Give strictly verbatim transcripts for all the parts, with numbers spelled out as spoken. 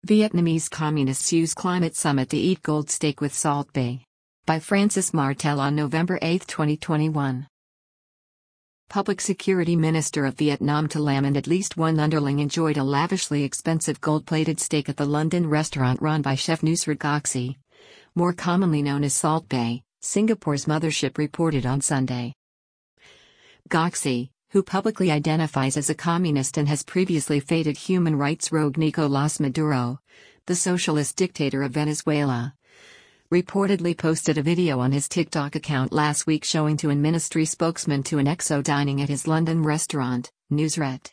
Vietnamese communists use climate summit to eat gold steak with Salt Bae. By Francis Martel on November eighth twenty twenty-one. Public Security Minister of Vietnam To Lam and at least one underling enjoyed a lavishly expensive gold-plated steak at the London restaurant run by chef Nusrat Goxi, more commonly known as Salt Bae, Singapore's mothership reported on Sunday. Goxi, who publicly identifies as a communist and has previously feted human rights rogue Nicolás Maduro, the socialist dictator of Venezuela, reportedly posted a video on his TikTok account last week showing to a ministry spokesman to an X O dining at his London restaurant, Nusret.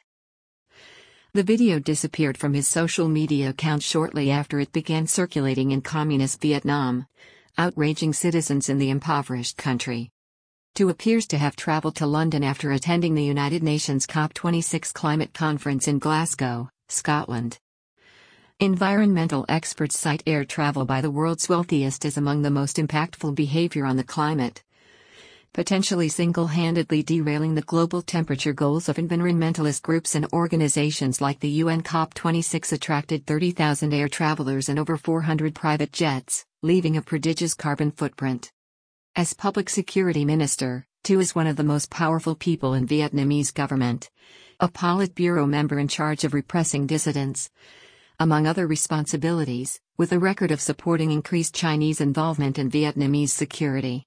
The video disappeared from his social media account shortly after it began circulating in communist Vietnam, outraging citizens in the impoverished country. To appears to have traveled to London after attending the United Nations COP twenty-six climate conference in Glasgow, Scotland. Environmental experts cite air travel by the world's wealthiest as among the most impactful behavior on the climate, potentially single-handedly derailing the global temperature goals of environmentalist groups and organizations like the U N. COP twenty-six attracted thirty thousand air travelers and over four hundred private jets, leaving a prodigious carbon footprint. As Public Security Minister, Tu is one of the most powerful people in Vietnamese government, a Politburo member in charge of repressing dissidents, among other responsibilities, with a record of supporting increased Chinese involvement in Vietnamese security.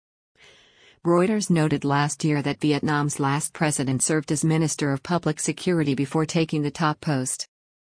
Reuters noted last year that Vietnam's last president served as Minister of Public Security before taking the top post.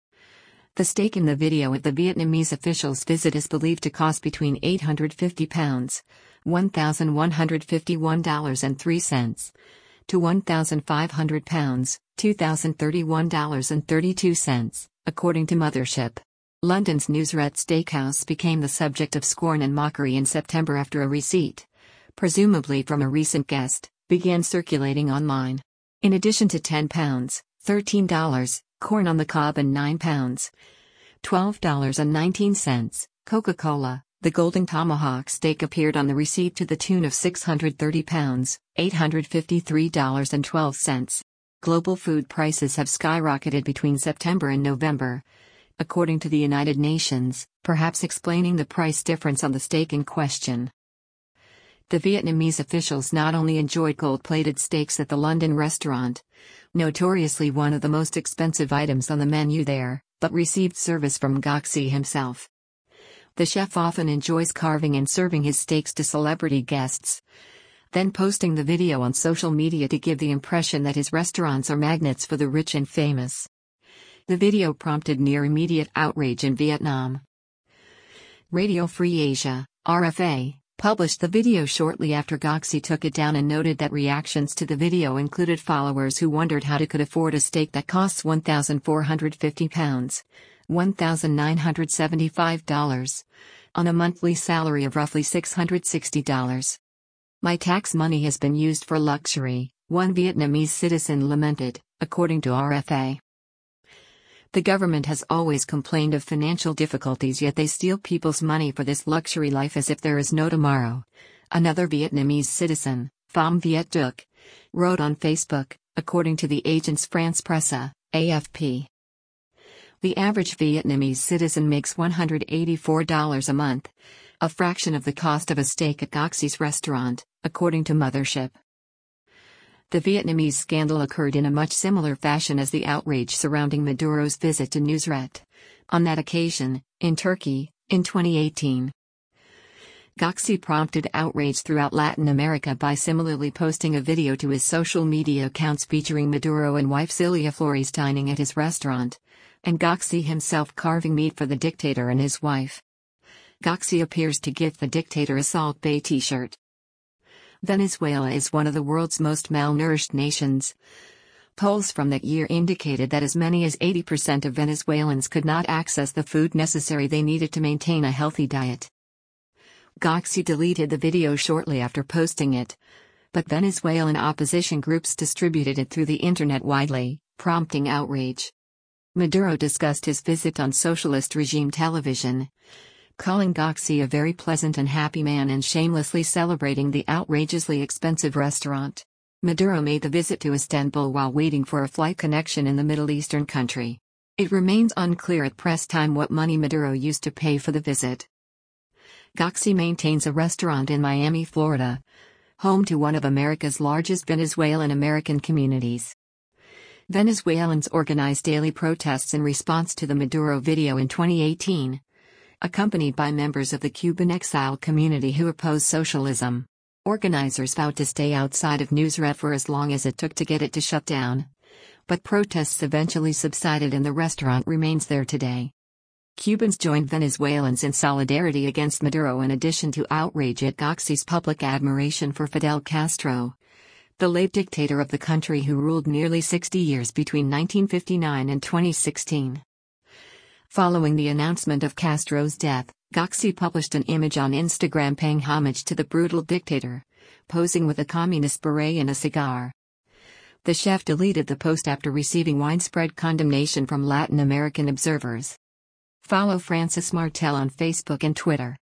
The steak in the video at the Vietnamese official's visit is believed to cost between eight hundred fifty pounds, one thousand one hundred fifty-one dollars and three cents, to one thousand five hundred pounds, two thousand thirty-one dollars and thirty-two cents, according to Mothership. London's Nusret Steakhouse became the subject of scorn and mockery in September after a receipt, presumably from a recent guest, began circulating online. In addition to ten pounds, thirteen dollars, corn on the cob and nine pounds, twelve dollars and nineteen cents, Coca-Cola, the Golden Tomahawk steak appeared on the receipt to the tune of six hundred thirty pounds, eight hundred fifty-three dollars and twelve cents. Global food prices have skyrocketed between September and November, according to the United Nations, perhaps explaining the price difference on the steak in question. The Vietnamese officials not only enjoyed gold-plated steaks at the London restaurant, notoriously one of the most expensive items on the menu there, but received service from Goxi himself. The chef often enjoys carving and serving his steaks to celebrity guests, then posting the video on social media to give the impression that his restaurants are magnets for the rich and famous. The video prompted near immediate outrage in Vietnam. Radio Free Asia, R F A, published the video shortly after Goxi took it down and noted that reactions to the video included followers who wondered how he could afford a steak that costs one thousand four hundred fifty pounds, one thousand nine hundred seventy-five dollars, on a monthly salary of roughly six hundred sixty dollars. My tax money has been used for luxury, one Vietnamese citizen lamented, according to R F A. The government has always complained of financial difficulties, yet they steal people's money for this luxury life as if there is no tomorrow, another Vietnamese citizen, Pham Viet Duc, wrote on Facebook, according to the Agence France Presse, A F P. The average Vietnamese citizen makes one hundred eighty-four dollars a month, a fraction of the cost of a steak at Goxi's restaurant, according to Mothership. The Vietnamese scandal occurred in a much similar fashion as the outrage surrounding Maduro's visit to Nusret, on that occasion, in Turkey, in twenty eighteen. Goxi prompted outrage throughout Latin America by similarly posting a video to his social media accounts featuring Maduro and wife Cilia Flores dining at his restaurant, and Goxi himself carving meat for the dictator and his wife. Goxi appears to gift the dictator a Salt Bae t-shirt. Venezuela is one of the world's most malnourished nations. Polls from that year indicated that as many as eighty percent of Venezuelans could not access the food necessary they needed to maintain a healthy diet. Goxi deleted the video shortly after posting it, but Venezuelan opposition groups distributed it through the internet widely, prompting outrage. Maduro discussed his visit on socialist regime television, calling Goxi a very pleasant and happy man and shamelessly celebrating the outrageously expensive restaurant. Maduro made the visit to Istanbul while waiting for a flight connection in the Middle Eastern country. It remains unclear at press time what money Maduro used to pay for the visit. Goxi maintains a restaurant in Miami, Florida, home to one of America's largest Venezuelan American communities. Venezuelans organized daily protests in response to the Maduro video in twenty eighteen, accompanied by members of the Cuban exile community who oppose socialism. Organizers vowed to stay outside of NewsRed for as long as it took to get it to shut down. But protests eventually subsided and the restaurant remains there today. Cubans joined Venezuelans in solidarity against Maduro in addition to outrage at Goxi's public admiration for Fidel Castro, the late dictator of the country who ruled nearly sixty years between nineteen fifty-nine and twenty sixteen. Following the announcement of Castro's death, Goxi published an image on Instagram paying homage to the brutal dictator, posing with a communist beret and a cigar. The chef deleted the post after receiving widespread condemnation from Latin American observers. Follow Francis Martel on Facebook and Twitter.